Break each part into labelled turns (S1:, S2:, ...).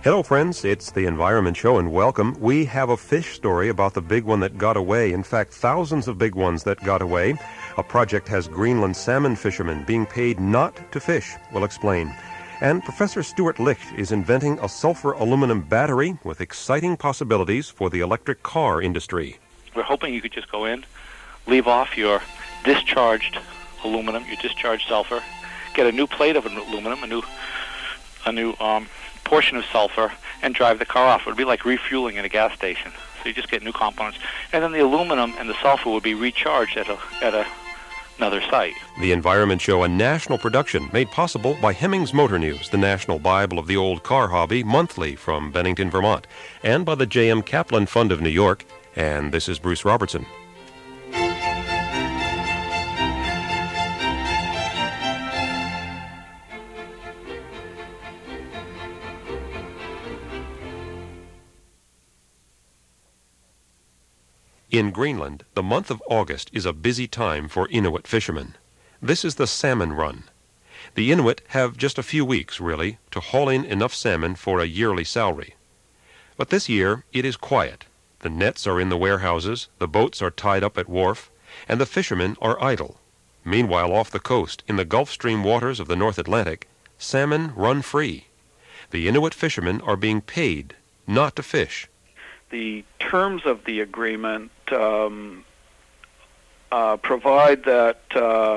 S1: Hello, friends. It's the Environment Show, and welcome. We have a fish story about the big one that got away. In fact, thousands of big ones that got away. A project has Greenland salmon fishermen being paid not to fish. We'll explain. And Professor Stuart Licht is inventing a sulfur aluminum battery with exciting possibilities for the electric car industry.
S2: We're hoping you could just go in, leave off your discharged aluminum, your discharged sulfur, get a new plate of aluminum, a new portion of sulfur, and drive the car off. It would be like refueling at a gas station. So you just get new components, and then the aluminum and the sulfur would be recharged at another site.
S1: The Environment Show, a national production made possible by Hemmings Motor News, the national Bible of the old car hobby, monthly from Bennington, Vermont, and by the J.M. Kaplan Fund of New York. And this is Bruce Robertson. In Greenland, the month of August is a busy time for Inuit fishermen. This is the salmon run. The Inuit have just a few weeks, really, to haul in enough salmon for a yearly salary. But this year, it is quiet. The nets are in the warehouses, the boats are tied up at wharf, and the fishermen are idle. Meanwhile, off the coast, in the Gulf Stream waters of the North Atlantic, salmon run free. The Inuit fishermen are being paid not to fish.
S3: The terms of the agreement provide that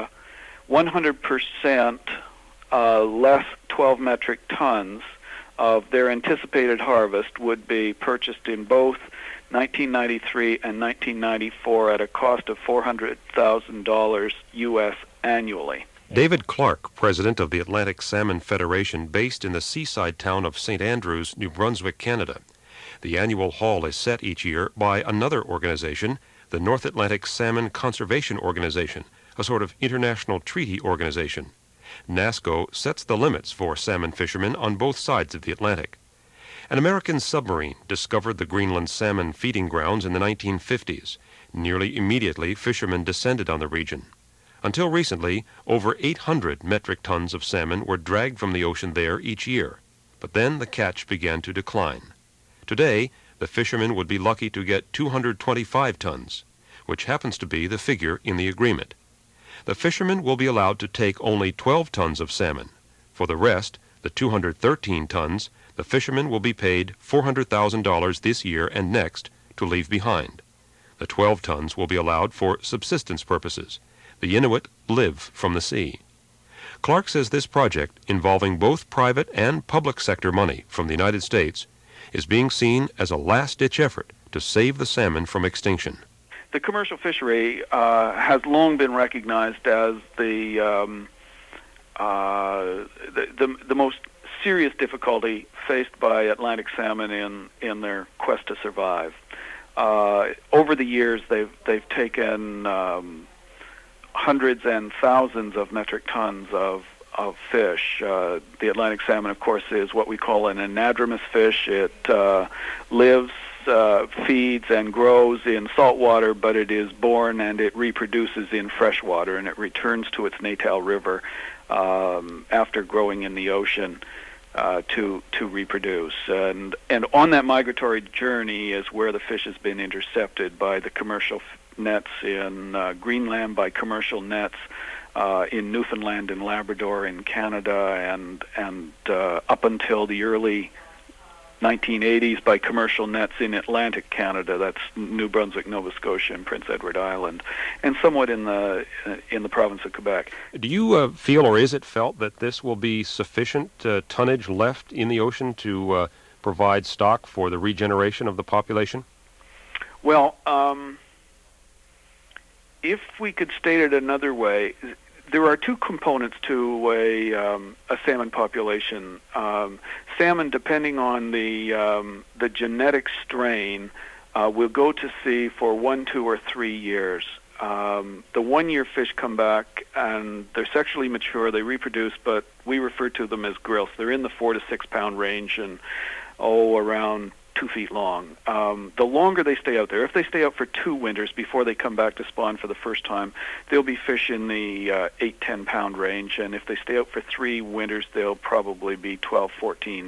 S3: 100% less 12 metric tons of their anticipated harvest would be purchased in both 1993 and 1994 at a cost of $400,000 U.S. annually.
S1: David Clark, president of the Atlantic Salmon Federation, based in the seaside town of St. Andrews, New Brunswick, Canada. The annual haul is set each year by another organization, the North Atlantic Salmon Conservation Organization, a sort of international treaty organization. NASCO sets the limits for salmon fishermen on both sides of the Atlantic. An American submarine discovered the Greenland salmon feeding grounds in the 1950s. Nearly immediately, fishermen descended on the region. Until recently, over 800 metric tons of salmon were dragged from the ocean there each year. But then the catch began to decline. Today, the fishermen would be lucky to get 225 tons, which happens to be the figure in the agreement. The fishermen will be allowed to take only 12 tons of salmon. For the rest, the 213 tons, the fishermen will be paid $400,000 this year and next to leave behind. The 12 tons will be allowed for subsistence purposes. The Inuit live from the sea. Clark says this project, involving both private and public sector money from the United States, is being seen as a last-ditch effort to save the salmon from extinction.
S3: The commercial fishery has long been recognized as the most serious difficulty faced by Atlantic salmon in their quest to survive. Over the years, they've taken hundreds and thousands of metric tons of fish. The Atlantic salmon, of course, is what we call an anadromous fish. It lives, feeds, and grows in salt water, but it is born and it reproduces in fresh water, and it returns to its natal river after growing in the ocean to reproduce. And on that migratory journey is where the fish has been intercepted by the commercial nets in Greenland, by commercial nets in Newfoundland and Labrador in Canada, and up until the early 1980s by commercial nets in Atlantic Canada. That's New Brunswick, Nova Scotia, and Prince Edward Island, and somewhat in the province of Quebec.
S1: Do you feel, or is it felt, that this will be sufficient tonnage left in the ocean to provide stock for the regeneration of the population?
S3: Well, if we could state it another way, there are two components to a salmon population. Salmon, depending on the genetic strain, will go to sea for 1, 2, or 3 years. The 1-year fish come back and they're sexually mature, they reproduce, but we refer to them as grilse. They're in the 4 to 6 pound range and around 2 feet long. The longer they stay out there, if they stay out for 2 winters before they come back to spawn for the first time, they'll be fish in the 8, 10 pound range, and if they stay out for 3 winters, they'll probably be 12, 14,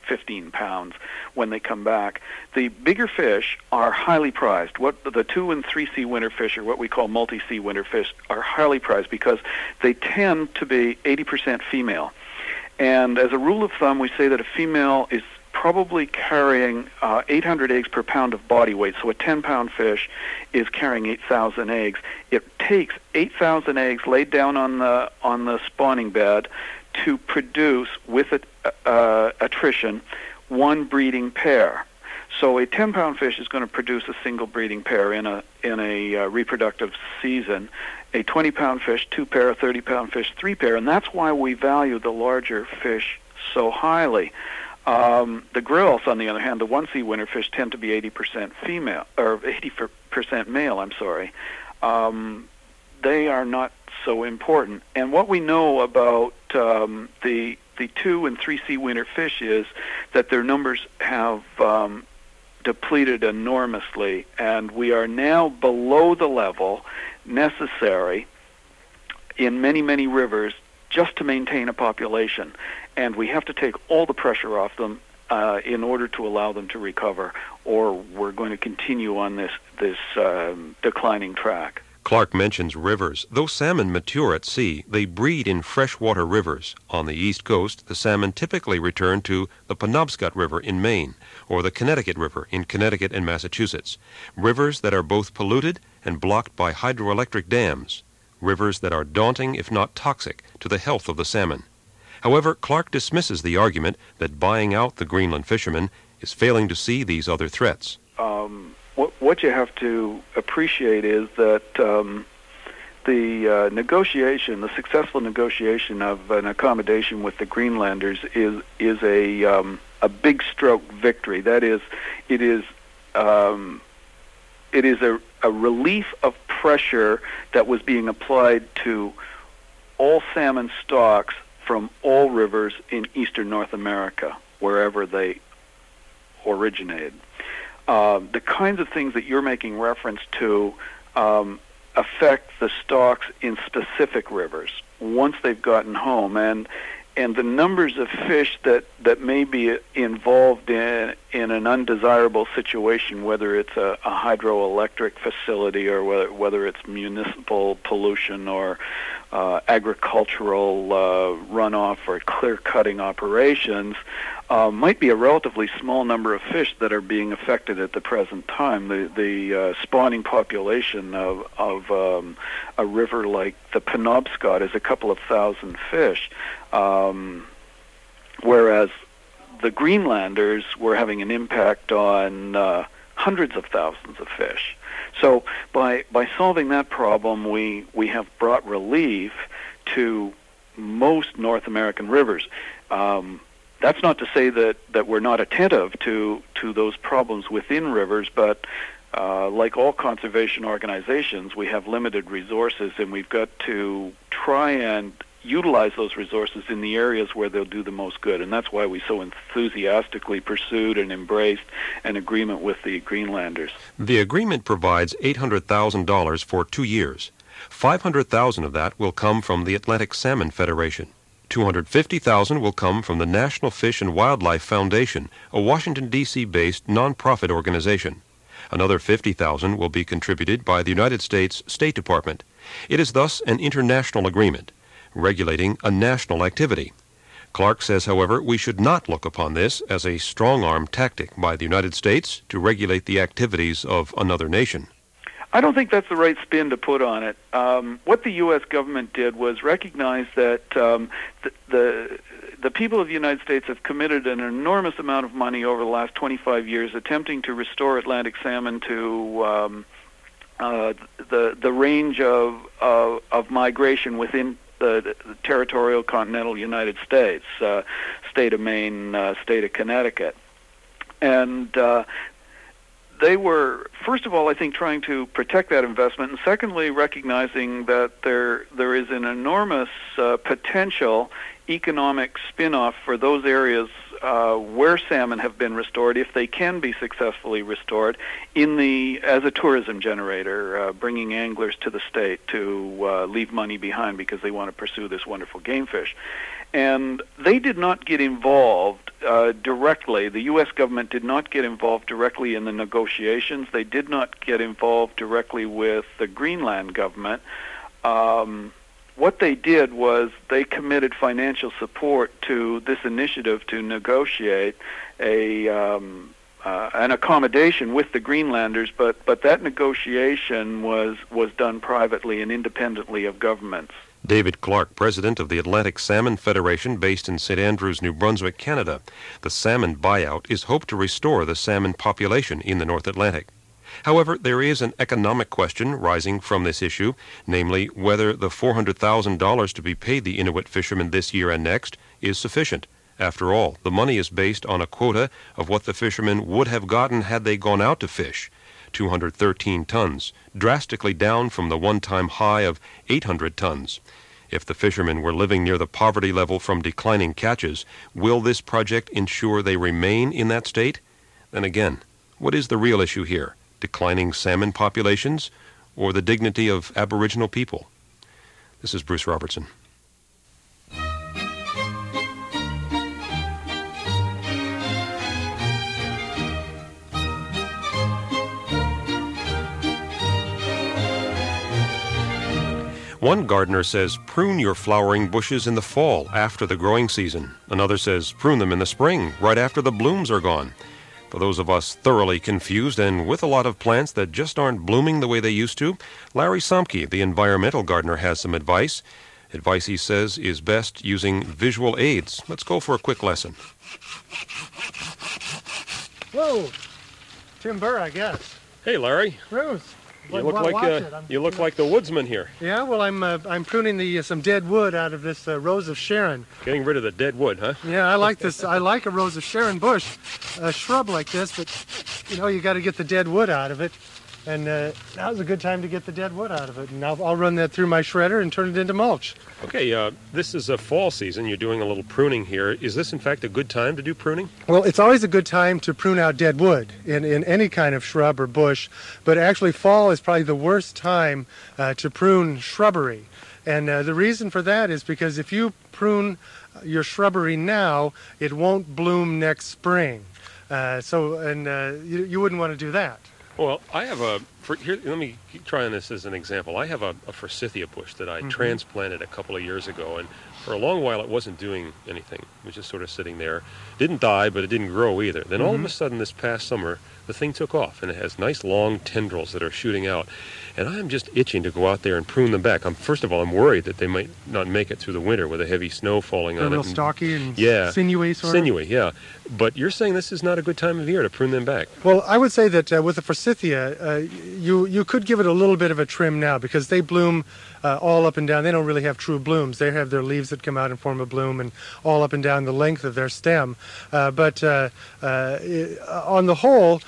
S3: 15 pounds when they come back. The bigger fish are highly prized. What the 2 and 3C winterfish, or what we call multi-C winterfish, are highly prized because they tend to be 80% female. And as a rule of thumb, we say that a female is probably carrying 800 eggs per pound of body weight. So a 10-pound fish is carrying 8,000 eggs. It takes 8,000 eggs laid down on the spawning bed to produce, with attrition, one breeding pair. So a 10-pound fish is going to produce a single breeding pair in a reproductive season. A 20-pound fish, 2 pair, a 30-pound fish, 3 pair, and that's why we value the larger fish so highly. The grills, on the other hand, the 1C winterfish, tend to be 80% female, or 80% male, I'm sorry. They are not so important. And what we know about the 2 and 3C winterfish is that their numbers have depleted enormously, and we are now below the level necessary in many, many rivers just to maintain a population. And we have to take all the pressure off them in order to allow them to recover, or we're going to continue on this declining track.
S1: Clark mentions rivers. Though salmon mature at sea, they breed in freshwater rivers. On the East Coast, the salmon typically return to the Penobscot River in Maine, or the Connecticut River in Connecticut and Massachusetts, rivers that are both polluted and blocked by hydroelectric dams, rivers that are daunting if not toxic to the health of the salmon. However, Clark dismisses the argument that buying out the Greenland fishermen is failing to see these other threats.
S3: What you have to appreciate is that the successful negotiation of an accommodation with the Greenlanders is a big stroke victory. That is, it is a relief of pressure that was being applied to all salmon stocks from all rivers in eastern North America, wherever they originated. The kinds of things that you're making reference to affect the stocks in specific rivers once they've gotten home, and the numbers of fish that may be involved in an undesirable situation, whether it's a hydroelectric facility or whether it's municipal pollution or agricultural runoff or clear-cutting operations, might be a relatively small number of fish that are being affected at the present time. The spawning population of a river like the Penobscot is a couple of thousand fish, whereas the Greenlanders were having an impact on hundreds of thousands of fish. So by solving that problem, we have brought relief to most North American rivers. That's not to say that we're not attentive to those problems within rivers, but like all conservation organizations, we have limited resources, and we've got to try and utilize those resources in the areas where they'll do the most good. And that's why we so enthusiastically pursued and embraced an agreement with the Greenlanders.
S1: The agreement provides $800,000 for 2 years. $500,000 of that will come from the Atlantic Salmon Federation. $250,000 will come from the National Fish and Wildlife Foundation, a Washington, D.C.-based nonprofit organization. Another $50,000 will be contributed by the United States State Department. It is thus an international agreement, regulating a national activity. Clark says, however, we should not look upon this as a strong-arm tactic by the United States to regulate the activities of another nation.
S3: I don't think that's the right spin to put on it. What the U.S. government did was recognize that the people of the United States have committed an enormous amount of money over the last 25 years attempting to restore Atlantic salmon to the range of migration within the territorial continental United States, state of Maine, state of Connecticut. And they were, first of all, I think, trying to protect that investment, and secondly, recognizing that there is an enormous potential economic spin-off for those areas where salmon have been restored, if they can be successfully restored, as a tourism generator, bringing anglers to the state to leave money behind because they want to pursue this wonderful game fish. And they did not get involved directly. The U.S. government did not get involved directly in the negotiations. They did not get involved directly with the Greenland government. What they did was they committed financial support to this initiative to negotiate an accommodation with the Greenlanders, but that negotiation was done privately and independently of governments.
S1: David Clark, president of the Atlantic Salmon Federation based in St. Andrews, New Brunswick, Canada. The salmon buyout is hoped to restore the salmon population in the North Atlantic. However, there is an economic question rising from this issue, namely whether the $400,000 to be paid the Inuit fishermen this year and next is sufficient. After all, the money is based on a quota of what the fishermen would have gotten had they gone out to fish, 213 tons, drastically down from the one-time high of 800 tons. If the fishermen were living near the poverty level from declining catches, will this project ensure they remain in that state? Then again, what is the real issue here? Declining salmon populations or the dignity of Aboriginal people? This is Bruce Robertson. One gardener says prune your flowering bushes in the fall after the growing season. Another says prune them in the spring, right after the blooms are gone. For those of us thoroughly confused and with a lot of plants that just aren't blooming the way they used to, Larry Somke, the environmental gardener, has some advice. Advice, he says, is best using visual aids. Let's go for a quick lesson.
S4: Whoa! Tim Burr, I guess.
S1: Hey, Larry.
S4: Ruth.
S1: You look like the woodsman here.
S4: Yeah, well, I'm pruning some dead wood out of this Rose of Sharon.
S1: Getting rid of the dead wood, huh?
S4: Yeah, I like this. I like a Rose of Sharon bush, a shrub like this, but you got to get the dead wood out of it. And now's a good time to get the dead wood out of it. And I'll run that through my shredder and turn it into mulch.
S1: Okay, this is a fall season. You're doing a little pruning here. Is this, in fact, a good time to do pruning?
S4: Well, it's always a good time to prune out dead wood in any kind of shrub or bush. But actually, fall is probably the worst time to prune shrubbery. And the reason for that is because if you prune your shrubbery now, it won't bloom next spring. You wouldn't want to do that.
S1: Well, I have let me try on this as an example. I have a forsythia bush that I transplanted a couple of years ago, and for a long while it wasn't doing anything. It was just sort of sitting there. Didn't die, but it didn't grow either. Then all of a sudden this past summer, the thing took off, and it has nice long tendrils that are shooting out. And I'm just itching to go out there and prune them back. First of all, I'm worried that they might not make it through the winter with a heavy snow falling on it.
S4: They're a little stocky and sinewy sort of?
S1: Sinewy, yeah. But you're saying this is not a good time of year to prune them back.
S4: Well, I would say that with the forsythia, you could give it a little bit of a trim now because they bloom all up and down. They don't really have true blooms. They have their leaves that come out and form a bloom and all up and down the length of their stem. But on the whole,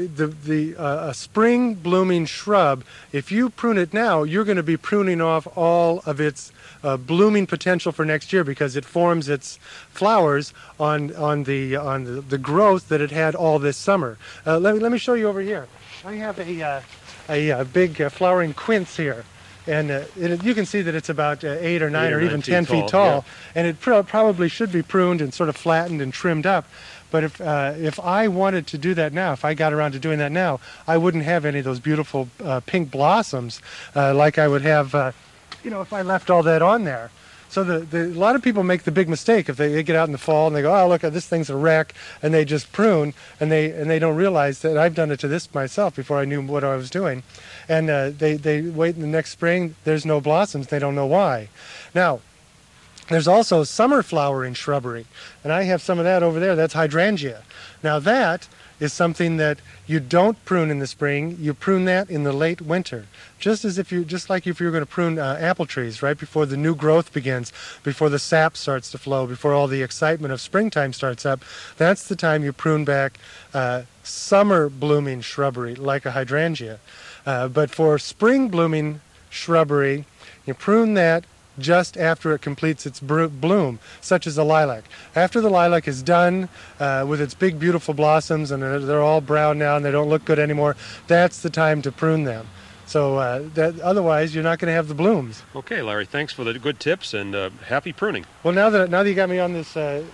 S4: a spring blooming shrub, if you prune it now, you're going to be pruning off all of its blooming potential for next year because it forms its flowers on the growth that it had all this summer. Let me show you over here. I have a big flowering quince here. And you can see that it's about 8 or 9 or even 10 feet tall. Yeah. And it probably should be pruned and sort of flattened and trimmed up. But if I wanted to do that now, if I got around to doing that now, I wouldn't have any of those beautiful pink blossoms like I would have, if I left all that on there. So a lot of people make the big mistake if they get out in the fall and they go, oh, look, this thing's a wreck, and they just prune, and they don't realize that I've done it to this myself before I knew what I was doing. And they wait in the next spring, there's no blossoms, they don't know why. Now, there's also summer flowering shrubbery, and I have some of that over there. That's hydrangea. Now that is something that you don't prune in the spring. You prune that in the late winter, just like if you were going to prune apple trees right before the new growth begins, before the sap starts to flow, before all the excitement of springtime starts up. That's the time you prune back summer blooming shrubbery like a hydrangea. But for spring blooming shrubbery, you prune that just after it completes its bloom, such as a lilac. After the lilac is done with its big, beautiful blossoms, and they're all brown now and they don't look good anymore, that's the time to prune them. So otherwise, you're not going to have the blooms.
S1: Okay, Larry, thanks for the good tips, and happy pruning.
S4: Well, now that you got me on this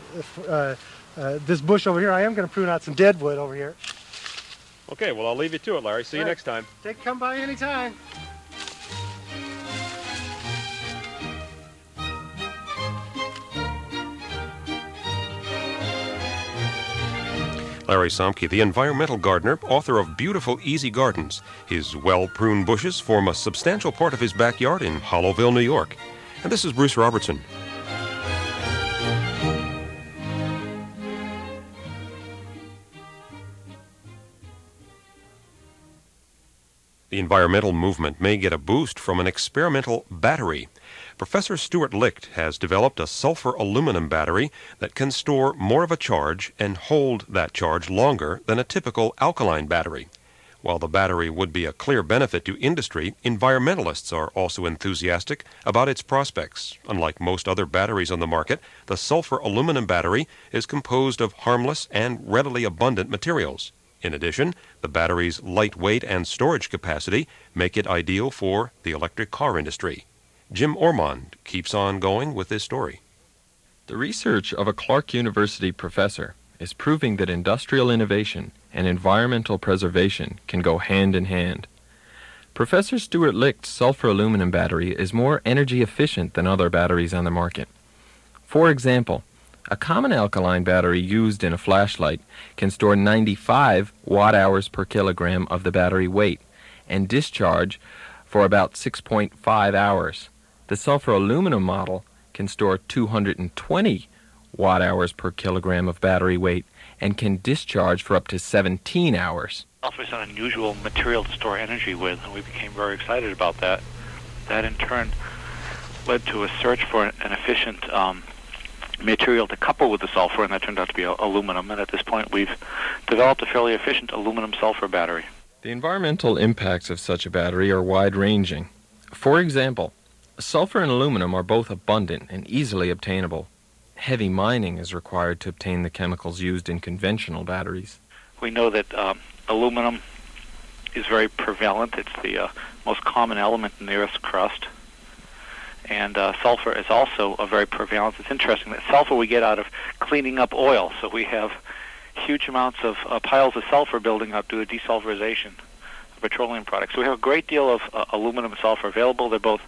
S4: this bush over here, I am going to prune out some dead wood over here.
S1: Okay, well, I'll leave you to it, Larry. See you next time.
S4: Come by anytime.
S1: Larry Somke, the environmental gardener, author of Beautiful Easy Gardens. His well-pruned bushes form a substantial part of his backyard in Hollowville, New York. And this is Bruce Robertson. The environmental movement may get a boost from an experimental battery. Professor Stuart Licht has developed a sulfur aluminum battery that can store more of a charge and hold that charge longer than a typical alkaline battery. While the battery would be a clear benefit to industry, environmentalists are also enthusiastic about its prospects. Unlike most other batteries on the market, the sulfur aluminum battery is composed of harmless and readily abundant materials. In addition, the battery's lightweight and storage capacity make it ideal for the electric car industry. Jim Ormond keeps on going with this story.
S5: The research of a Clark University professor is proving that industrial innovation and environmental preservation can go hand in hand. Professor Stuart Licht's sulfur aluminum battery is more energy efficient than other batteries on the market. For example, a common alkaline battery used in a flashlight can store 95 watt-hours per kilogram of the battery weight and discharge for about 6.5 hours. The sulfur aluminum model can store 220 watt-hours per kilogram of battery weight and can discharge for up to 17 hours.
S2: Sulfur is an unusual material to store energy with, and we became very excited about that. That in turn led to a search for an efficient material to couple with the sulfur, and that turned out to be aluminum. And at this point, we've developed a fairly efficient aluminum-sulfur battery.
S5: The environmental impacts of such a battery are wide-ranging. For example, sulfur and aluminum are both abundant and easily obtainable. Heavy mining is required to obtain the chemicals used in conventional batteries.
S2: We know that aluminum is very prevalent. It's the most common element in the Earth's crust. And sulfur is also a very prevalent. It's interesting that sulfur we get out of cleaning up oil. So we have huge amounts of piles of sulfur building up due to desulfurization of petroleum products. So we have a great deal of aluminum and sulfur available. They're both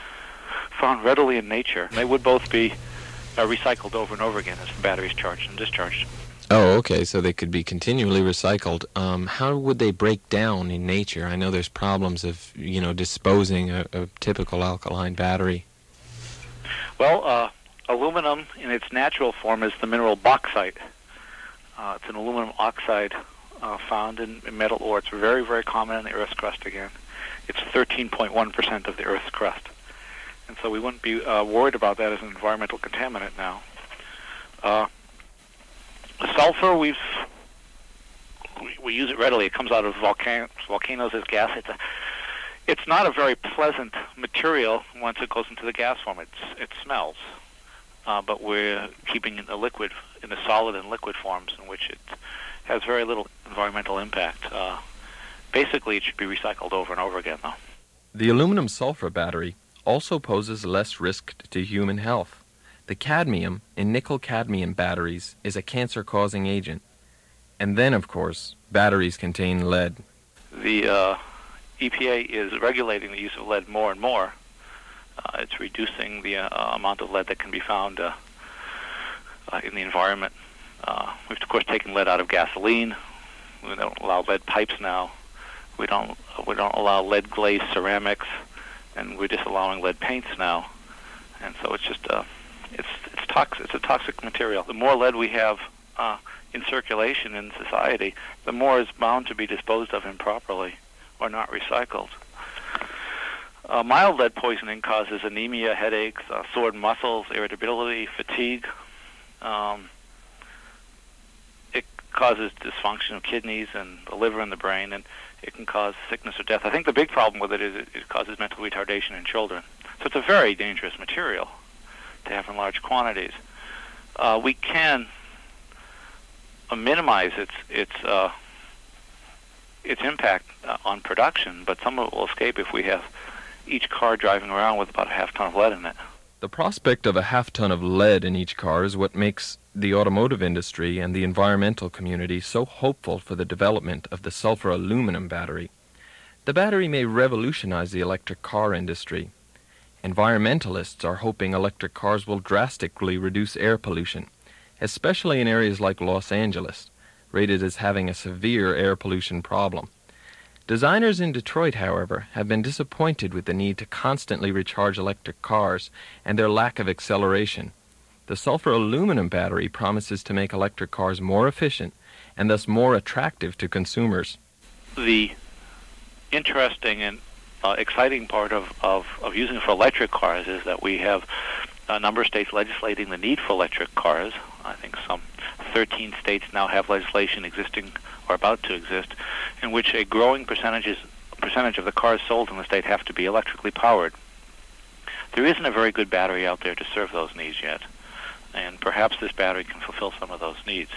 S2: found readily in nature. They would both be recycled over and over again as the battery's charged and discharged.
S5: Oh, okay, so they could be continually recycled. How would they break down in nature? I know there's problems of, disposing a typical alkaline battery.
S2: Well, aluminum in its natural form is the mineral bauxite. It's an aluminum oxide found in metal ore. It's very, very common in the Earth's crust again. It's 13.1% of the Earth's crust. And so we wouldn't be worried about that as an environmental contaminant now. Sulfur, we use it readily. It comes out of volcanoes as gas. It's not a very pleasant material once it goes into the gas form. It smells. But we're keeping it in the solid and liquid forms, in which it has very little environmental impact. Basically, it should be recycled over and over again, though.
S5: The aluminum sulfur battery also poses less risk to human health. The cadmium in nickel-cadmium batteries is a cancer-causing agent. And then, of course, batteries contain lead.
S2: The EPA is regulating the use of lead more and more. It's reducing the amount of lead that can be found in the environment. We've, of course, taken lead out of gasoline. We don't allow lead pipes now. We don't allow lead-glazed ceramics, and we're just allowing lead paints now. And so it's just it's toxic. It's a toxic material. The more lead we have in circulation in society, the more is bound to be disposed of improperly or not recycled. Mild lead poisoning causes anemia, headaches, sore muscles, irritability, fatigue. It causes dysfunction of kidneys and the liver and the brain, and it can cause sickness or death. I think the big problem with it is it causes mental retardation in children. So it's a very dangerous material to have in large quantities. We can minimize its impact on production, but some of it will escape if we have each car driving around with about a half ton of lead in it.
S5: The prospect of a half ton of lead in each car is what makes the automotive industry and the environmental community so hopeful for the development of the sulfur aluminum battery. The battery may revolutionize the electric car industry. Environmentalists are hoping electric cars will drastically reduce air pollution, especially in areas like Los Angeles, rated as having a severe air pollution problem. Designers in Detroit, however, have been disappointed with the need to constantly recharge electric cars and their lack of acceleration. The sulfur aluminum battery promises to make electric cars more efficient and thus more attractive to consumers.
S2: The interesting and exciting part of using it for electric cars is that we have a number of states legislating the need for electric cars. I think some 13 states now have legislation existing or about to exist in which a growing percentage of the cars sold in the state have to be electrically powered. There isn't a very good battery out there to serve those needs yet, and perhaps this battery can fulfill some of those needs.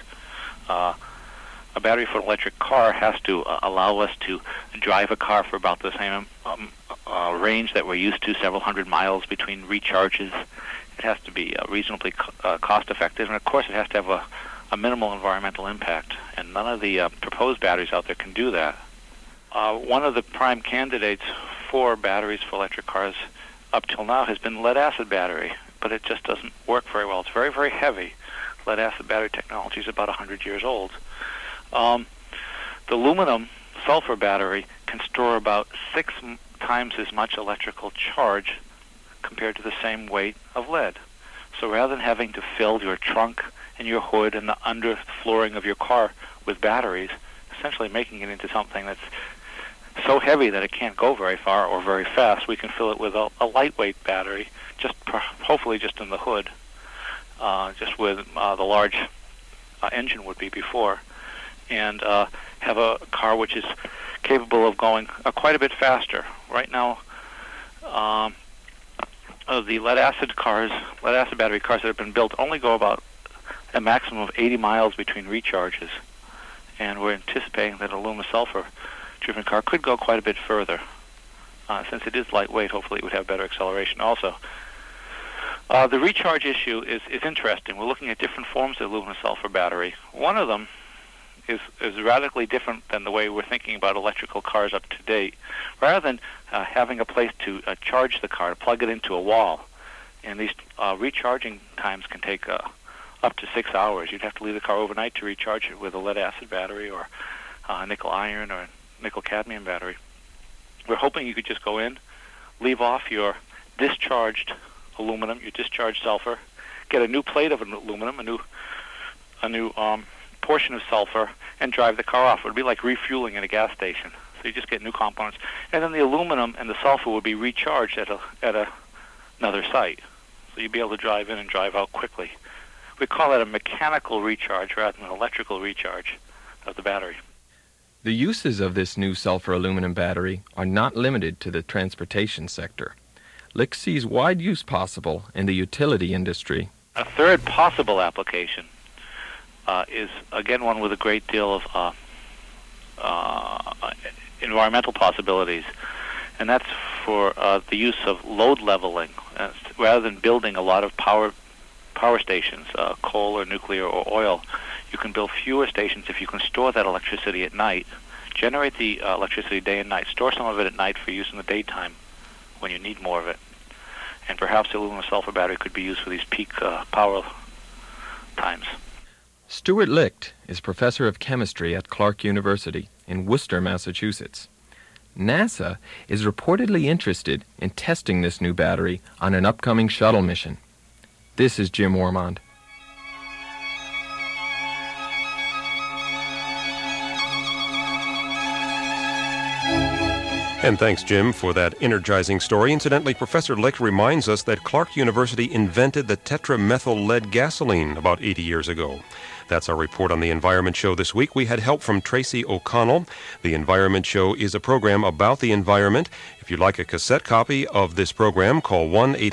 S2: A battery for an electric car has to allow us to drive a car for about the same range that we're used to, several hundred miles between recharges. It has to be reasonably cost-effective, and of course it has to have a minimal environmental impact, and none of the proposed batteries out there can do that. One of the prime candidates for batteries for electric cars up till now has been lead-acid battery, but it just doesn't work very well. It's very, very heavy. Lead-acid battery technology is about 100 years old. The aluminum sulfur battery can store about 6 times as much electrical charge compared to the same weight of lead. So rather than having to fill your trunk and your hood and the underflooring of your car with batteries, essentially making it into something that's so heavy that it can't go very far or very fast, we can fill it with a lightweight battery, hopefully just in the hood, just where the large engine would be before, and have a car which is capable of going quite a bit faster. Right now, the lead-acid battery cars that have been built only go about a maximum of 80 miles between recharges, and we're anticipating that an aluminum-sulfur-driven car could go quite a bit further. Since it is lightweight, hopefully it would have better acceleration also. The recharge issue is interesting. We're looking at different forms of aluminum-sulfur battery. One of them is radically different than the way we're thinking about electrical cars up to date. Rather than having a place to charge the car, to plug it into a wall, and these recharging times can take up to 6 hours. You'd have to leave the car overnight to recharge it with a lead-acid battery or a nickel-iron or a nickel-cadmium battery. We're hoping you could just go in, leave off your discharged aluminum, your discharged sulfur, get a new plate of aluminum, a new portion of sulfur, and drive the car off. It would be like refueling at a gas station. So you just get new components, and then the aluminum and the sulfur would be recharged at another site. So you'd be able to drive in and drive out quickly. We call that a mechanical recharge rather than an electrical recharge of the battery.
S5: The uses of this new sulfur aluminum battery are not limited to the transportation sector. LIC sees wide use possible in the utility industry.
S2: A third possible application is, again, one with a great deal of environmental possibilities, and that's for the use of load leveling. Rather than building a lot of power stations, coal or nuclear or oil, you can build fewer stations if you can store that electricity at night, generate the electricity day and night, store some of it at night for use in the daytime when you need more of it. And perhaps the aluminum sulfur battery could be used for these peak power times.
S5: Stuart Licht is professor of chemistry at Clark University in Worcester, Massachusetts. NASA is reportedly interested in testing this new battery on an upcoming shuttle mission. This is Jim Ormond.
S1: And thanks, Jim, for that energizing story. Incidentally, Professor Licht reminds us that Clark University invented the tetramethyl lead gasoline about 80 years ago. That's our report on The Environment Show this week. We had help from Tracy O'Connell. The Environment Show is a program about the environment. If you'd like a cassette copy of this program, call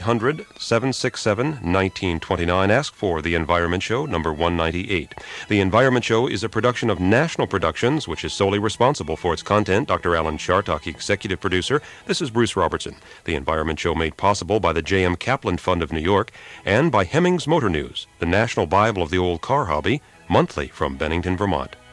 S1: 1-800-767-1929. Ask for The Environment Show, number 198. The Environment Show is a production of National Productions, which is solely responsible for its content. Dr. Alan Chartock, executive producer. This is Bruce Robertson. The Environment Show made possible by the J.M. Kaplan Fund of New York and by Hemmings Motor News, the national Bible of the old car hobby, monthly from Bennington, Vermont.